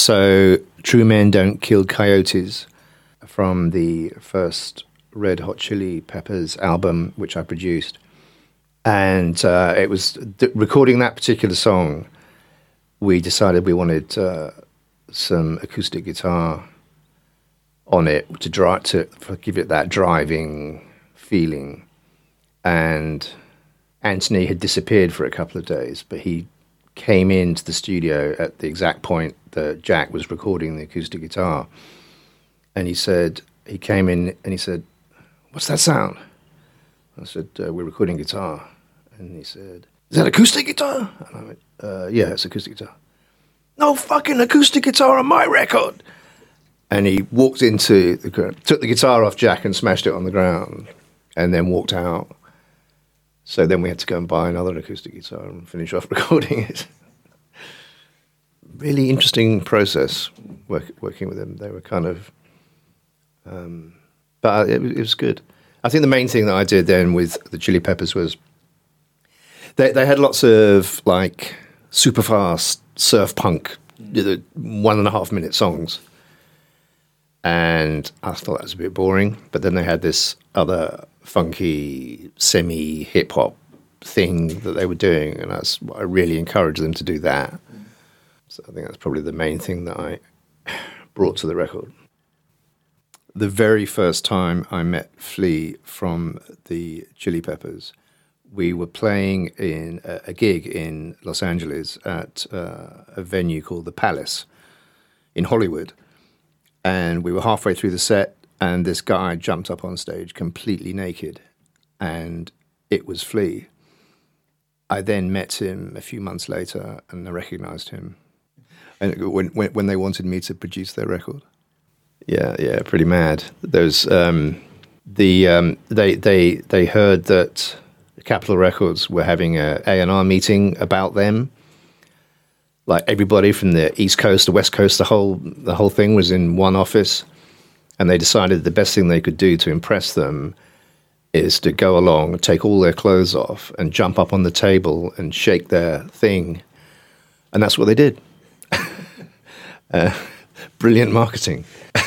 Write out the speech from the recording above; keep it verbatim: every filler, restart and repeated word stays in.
So True Men Don't Kill Coyotes from the first Red Hot Chili Peppers album, which I produced. And uh, it was th- recording that particular song, we decided we wanted uh, some acoustic guitar on it to drive to give it that driving feeling. And Anthony had disappeared for a couple of days, but he came into the studio at the exact point that Jack was recording the acoustic guitar. And he said, he came in and he said, "What's that sound?" I said, uh, "We're recording guitar." And he said, "Is that acoustic guitar?" And I went, uh, "Yeah, it's acoustic guitar." "No fucking acoustic guitar on my record." And he walked into the ground, took the guitar off Jack and smashed it on the ground, and then walked out. So then we had to go and buy another acoustic guitar and finish off recording it. Really interesting process work, working with them. They were kind of, um, but it, it was good. I think the main thing that I did then with the Chili Peppers was they they had lots of like super fast surf punk, one and a half minute songs. And I thought that was a bit boring. But then they had this other funky semi hip hop thing that they were doing, and that's I really encouraged them to do that. So I think that's probably the main thing that I brought to the record. The very first time I met Flea from the Chili Peppers, we were playing in a, a gig in Los Angeles at uh, a venue called the Palace in Hollywood. And we were halfway through the set, and this guy jumped up on stage completely naked, and it was Flea. I then met him a few months later, and I recognized him. And when when, when they wanted me to produce their record, yeah, yeah, pretty mad. There's um, the um, they they they heard that Capitol Records were having a A and R meeting about them. Like everybody from the East Coast, the West Coast, the whole the whole thing was in one office, and they decided the best thing they could do to impress them is to go along, take all their clothes off, and jump up on the table and shake their thing, and that's what they did. uh, brilliant marketing.